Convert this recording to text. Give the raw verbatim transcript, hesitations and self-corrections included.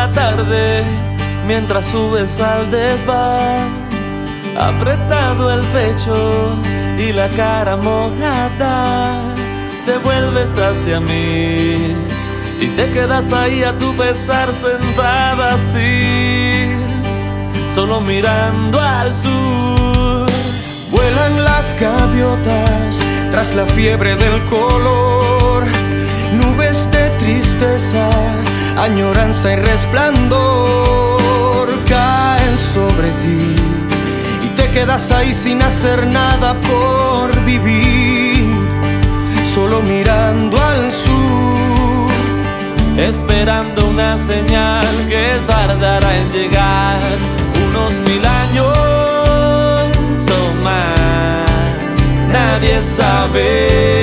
la tarde, mientras subes al desván, apretado el pecho y la cara mojada, te vuelves hacia mí y te quedas ahí a tu pesar, sentada así, solo mirando al sur. Vuelan las gaviotas tras la fiebre del color, nubes de tristeza, añoranza y resplandor caen sobre ti y te quedas ahí sin hacer nada por vivir, solo mirando al sur, esperando una señal que tardará en llegar, unos mil años o más, nadie sabe.